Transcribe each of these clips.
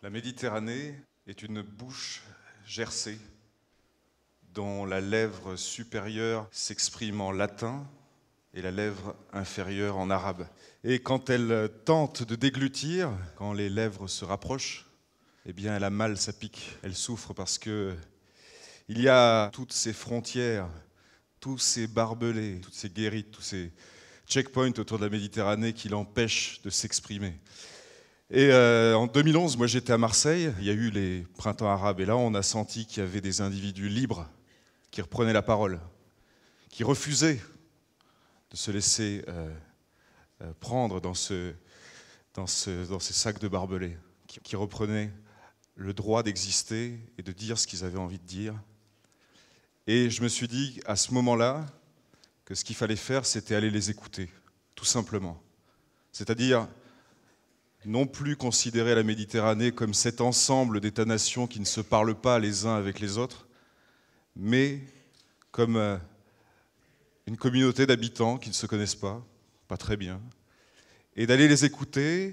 La Méditerranée est une bouche gercée dont la lèvre supérieure s'exprime en latin et la lèvre inférieure en arabe. Et quand elle tente de déglutir, quand les lèvres se rapprochent, eh bien elle a mal, ça pique, elle souffre parce que il y a toutes ces frontières, tous ces barbelés, toutes ces guérites, tous ces checkpoints autour de la Méditerranée qui l'empêchent de s'exprimer. Et en 2011, moi j'étais à Marseille, il y a eu les printemps arabes, et là on a senti qu'il y avait des individus libres qui reprenaient la parole, qui refusaient de se laisser prendre dans ces sacs de barbelés, qui reprenaient le droit d'exister et de dire ce qu'ils avaient envie de dire. Et je me suis dit à ce moment-là que ce qu'il fallait faire, c'était aller les écouter, tout simplement. C'est-à-dire non plus considérer la Méditerranée comme cet ensemble d'États-nations qui ne se parlent pas les uns avec les autres, mais comme une communauté d'habitants qui ne se connaissent pas très bien, et d'aller les écouter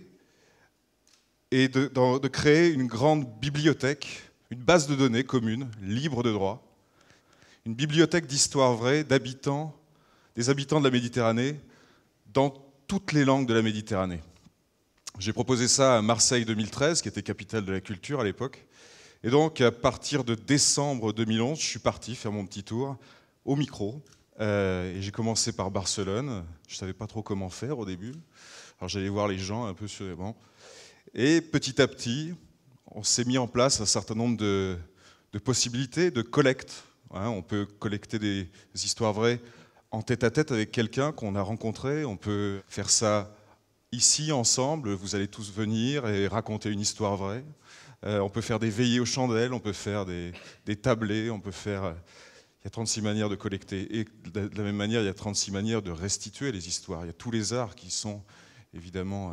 et de créer une grande bibliothèque, une base de données commune, libre de droit, une bibliothèque d'histoire vraie d'habitants, des habitants de la Méditerranée, dans toutes les langues de la Méditerranée. J'ai proposé ça à Marseille 2013, qui était capitale de la culture à l'époque. Et donc, à partir de décembre 2011, je suis parti faire mon petit tour au micro. Et j'ai commencé par Barcelone. Je ne savais pas trop comment faire au début. Alors, j'allais voir les gens un peu sur les bancs. Et petit à petit, on s'est mis en place un certain nombre de possibilités de collecte. On peut collecter des histoires vraies en tête-à-tête avec quelqu'un qu'on a rencontré. On peut faire ça ici, ensemble, vous allez tous venir et raconter une histoire vraie. On peut faire des veillées aux chandelles, on peut faire des tablés, on peut faire... Il y a 36 manières de collecter. Et de la même manière, il y a 36 manières de restituer les histoires. Il y a tous les arts qui sont évidemment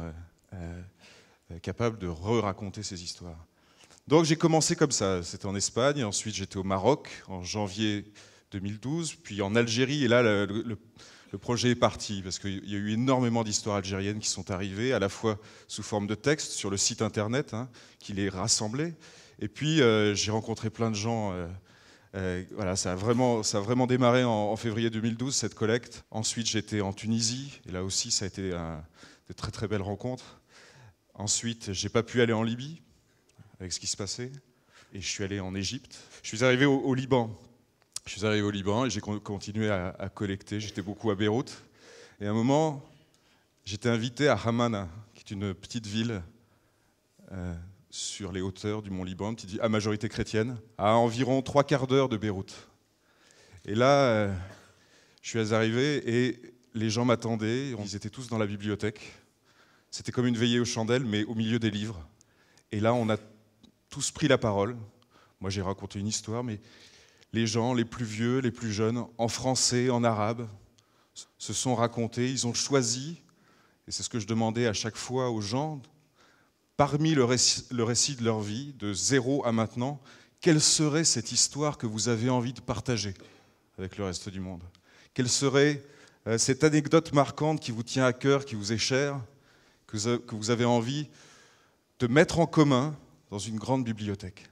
capables de re-raconter ces histoires. Donc j'ai commencé comme ça, c'était en Espagne, ensuite j'étais au Maroc en janvier 2012, puis en Algérie, et là le projet est parti, parce qu'il y a eu énormément d'histoires algériennes qui sont arrivées, à la fois sous forme de texte sur le site internet, qui les rassemblait, et puis j'ai rencontré plein de gens. Voilà, ça a vraiment démarré en février 2012, cette collecte. Ensuite, j'étais en Tunisie, et là aussi, ça a été de très très belles rencontres. Ensuite, j'ai pas pu aller en Libye, avec ce qui se passait, et je suis allé en Égypte. Je suis arrivé au Liban. Je suis arrivé au Liban et j'ai continué à collecter. J'étais beaucoup à Beyrouth. Et à un moment, j'étais invité à Hamana, qui est une petite ville sur les hauteurs du mont Liban, une petite ville à majorité chrétienne, à environ 3/4 d'heure de Beyrouth. Et là, je suis arrivé et les gens m'attendaient. Ils étaient tous dans la bibliothèque. C'était comme une veillée aux chandelles, mais au milieu des livres. Et là, on a tous pris la parole. Moi, j'ai raconté une histoire, mais les gens, les plus vieux, les plus jeunes, en français, en arabe, se sont racontés. Ils ont choisi, et c'est ce que je demandais à chaque fois aux gens, parmi le récit de leur vie, de zéro à maintenant, quelle serait cette histoire que vous avez envie de partager avec le reste du monde? Quelle serait cette anecdote marquante qui vous tient à cœur, qui vous est chère, que vous avez envie de mettre en commun dans une grande bibliothèque?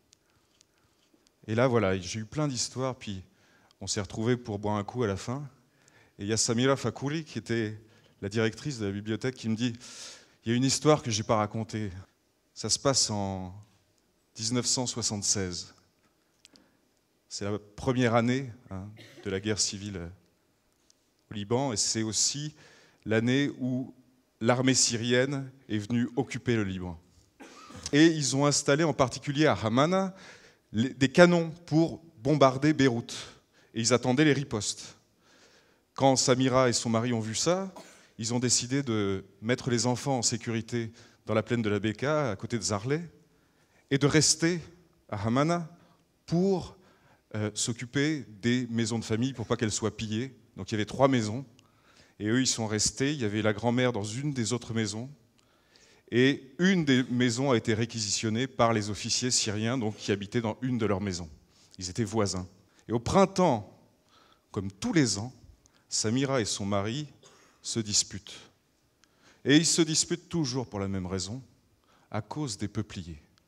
Et là, voilà, j'ai eu plein d'histoires, puis on s'est retrouvés pour boire un coup à la fin. Et il y a Samira Fakouli, qui était la directrice de la bibliothèque, qui me dit « Il y a une histoire que je n'ai pas racontée. Ça se passe en 1976. C'est la première année de la guerre civile au Liban, et c'est aussi l'année où l'armée syrienne est venue occuper le Liban. Et ils ont installé en particulier à Hamana des canons pour bombarder Beyrouth. Et ils attendaient les ripostes. Quand Samira et son mari ont vu ça, ils ont décidé de mettre les enfants en sécurité dans la plaine de la Bekaa, à côté de Zarleh, et de rester à Hamana pour s'occuper des maisons de famille, pour pas qu'elles soient pillées. Donc il y avait 3 maisons, et eux ils sont restés. Il y avait la grand-mère dans une des autres maisons, et une des maisons a été réquisitionnée par les officiers syriens donc, qui habitaient dans une de leurs maisons. Ils étaient voisins. Et au printemps, comme tous les ans, Samira et son mari se disputent. Et ils se disputent toujours pour la même raison, à cause des peupliers.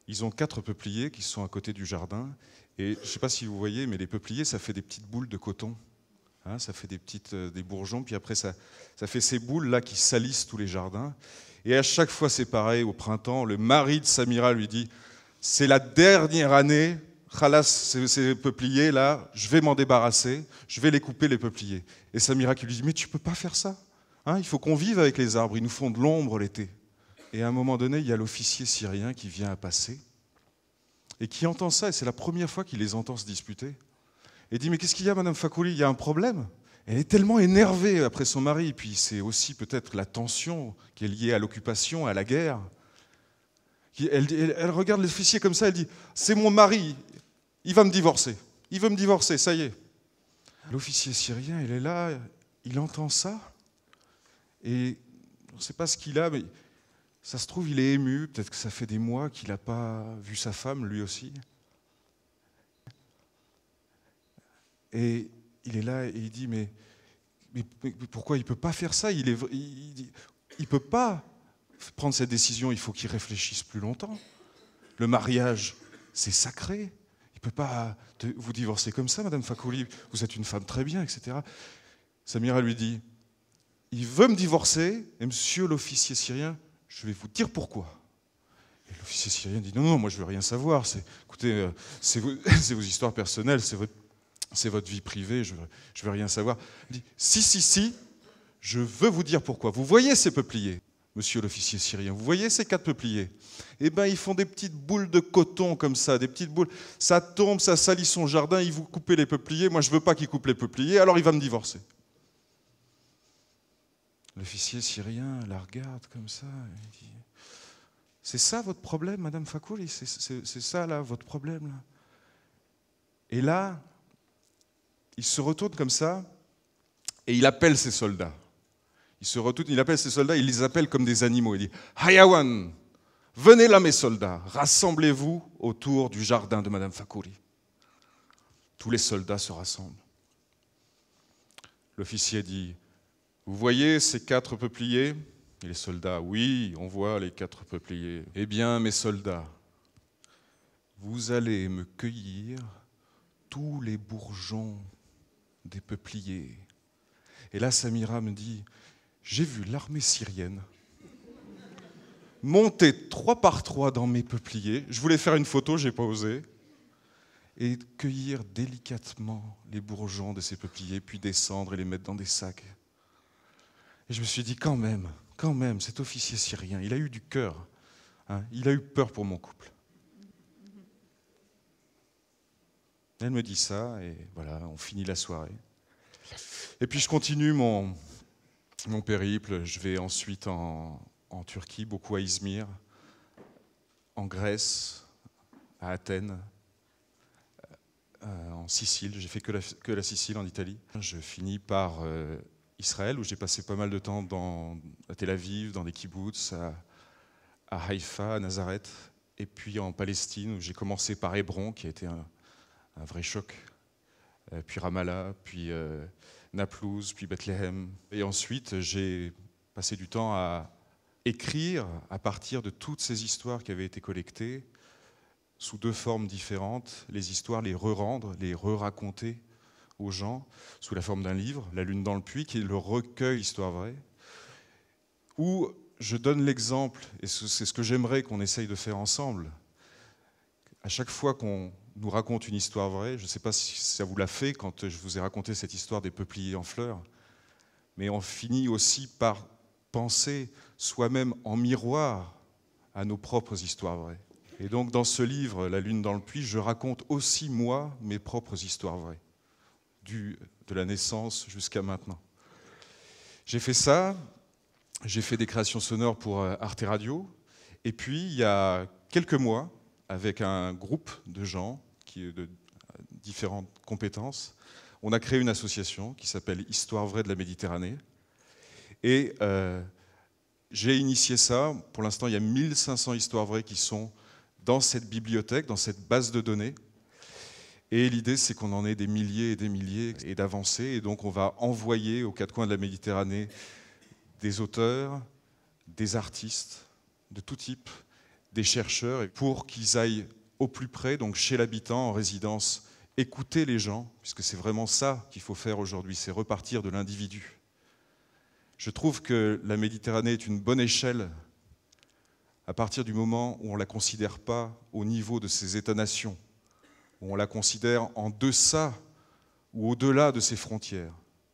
Ils ont 4 peupliers qui sont à côté du jardin. Et je ne sais pas si vous voyez, mais les peupliers, ça fait des petites boules de coton. Hein, ça fait des bourgeons, puis après, ça fait ces boules-là qui salissent tous les jardins. Et à chaque fois, c'est pareil, au printemps, le mari de Samira lui dit « C'est la dernière année, khalas, ces peupliers-là, je vais m'en débarrasser, je vais les couper, les peupliers. » Et Samira qui lui dit « Mais tu ne peux pas faire ça. Hein, il faut qu'on vive avec les arbres, ils nous font de l'ombre l'été. » Et à un moment donné, il y a l'officier syrien qui vient à passer et qui entend ça, et c'est la première fois qu'il les entend se disputer. Et dit « Mais qu'est-ce qu'il y a, Madame Fakoly? Il y a un problème ?» Elle est tellement énervée après son mari, et puis c'est aussi peut-être la tension qui est liée à l'occupation, à la guerre. Elle regarde l'officier comme ça, elle dit « C'est mon mari, il va me divorcer. Il veut me divorcer, ça y est. » L'officier syrien, il est là, il entend ça, et on ne sait pas ce qu'il a, mais ça se trouve, il est ému, peut-être que ça fait des mois qu'il n'a pas vu sa femme, lui aussi. Et il est là et il dit, mais pourquoi il ne peut pas faire ça? Il ne peut pas prendre cette décision, il faut qu'il réfléchisse plus longtemps. Le mariage, c'est sacré. Il ne peut pas vous divorcer comme ça, Madame Fakoly, vous êtes une femme très bien, etc. Samira lui dit, il veut me divorcer, et monsieur l'officier syrien, je vais vous dire pourquoi. Et l'officier syrien dit, non, non, moi je ne veux rien savoir, écoutez, c'est vos histoires personnelles, c'est votre vie privée, je veux rien savoir. Il dit, si, je veux vous dire pourquoi. Vous voyez ces peupliers, monsieur l'officier syrien, vous voyez ces 4 peupliers? Eh bien, ils font des petites boules de coton comme ça, des petites boules. Ça tombe, ça salit son jardin, il vous coupez les peupliers. Moi, je ne veux pas qu'il coupe les peupliers, alors il va me divorcer. L'officier syrien la regarde comme ça, il dit, c'est ça votre problème, Madame Fakoly, c'est ça là, votre problème là. Et là, il se retourne comme ça et il appelle ses soldats. Il se retourne, il appelle ses soldats, il les appelle comme des animaux. Il dit « Hayawan, venez là mes soldats, rassemblez-vous autour du jardin de Madame Fakoly. » Tous les soldats se rassemblent. L'officier dit « Vous voyez ces 4 peupliers ?» Et les soldats « Oui, on voit les 4 peupliers. » « Eh bien, mes soldats, vous allez me cueillir tous les bourgeons des peupliers. » Et là, Samira me dit, j'ai vu l'armée syrienne monter 3 par 3 dans mes peupliers. Je voulais faire une photo, je n'ai pas osé. Et cueillir délicatement les bourgeons de ces peupliers, puis descendre et les mettre dans des sacs. Et je me suis dit, quand même, cet officier syrien, il a eu du cœur. Hein, il a eu peur pour mon couple. Elle me dit ça, et voilà, on finit la soirée. Et puis je continue mon périple. Je vais ensuite en Turquie, beaucoup à Izmir, en Grèce, à Athènes, en Sicile. J'ai fait que la Sicile en Italie. Je finis par Israël, où j'ai passé pas mal de temps à Tel Aviv, dans des kibboutz, à Haïfa, à Nazareth, et puis en Palestine, où j'ai commencé par Hébron, qui a été un vrai choc, puis Ramallah, puis Naplouse, puis Bethléem. Et ensuite, j'ai passé du temps à écrire à partir de toutes ces histoires qui avaient été collectées, sous 2 formes différentes, les histoires, les re-rendre, les re-raconter aux gens, sous la forme d'un livre, La Lune dans le puits, qui est le recueil Histoire vraie, où je donne l'exemple, et c'est ce que j'aimerais qu'on essaye de faire ensemble. À chaque fois qu'on nous raconte une histoire vraie, je ne sais pas si ça vous l'a fait quand je vous ai raconté cette histoire des peupliers en fleurs, mais on finit aussi par penser soi-même en miroir à nos propres histoires vraies. Et donc dans ce livre, La Lune dans le puits, je raconte aussi moi mes propres histoires vraies, de la naissance jusqu'à maintenant. J'ai fait ça, j'ai fait des créations sonores pour Arte Radio, et puis il y a quelques mois, avec un groupe de gens de différentes compétences, on a créé une association qui s'appelle Histoire vraie de la Méditerranée. Et j'ai initié ça. Pour l'instant, il y a 1500 histoires vraies qui sont dans cette bibliothèque, dans cette base de données. Et l'idée, c'est qu'on en ait des milliers et d'avancer. Et donc, on va envoyer aux 4 coins de la Méditerranée des auteurs, des artistes de tout type, des chercheurs et pour qu'ils aillent au plus près, donc chez l'habitant, en résidence, écouter les gens, puisque c'est vraiment ça qu'il faut faire aujourd'hui, c'est repartir de l'individu. Je trouve que la Méditerranée est une bonne échelle à partir du moment où on ne la considère pas au niveau de ses États-nations, où on la considère en deçà ou au-delà de ses frontières.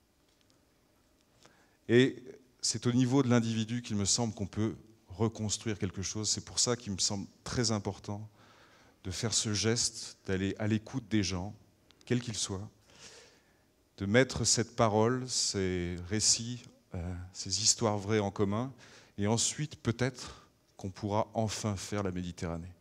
Et c'est au niveau de l'individu qu'il me semble qu'on peut reconstruire quelque chose. C'est pour ça qu'il me semble très important de faire ce geste, d'aller à l'écoute des gens, quels qu'ils soient, de mettre cette parole, ces récits, ces histoires vraies en commun, et ensuite peut-être qu'on pourra enfin faire la Méditerranée.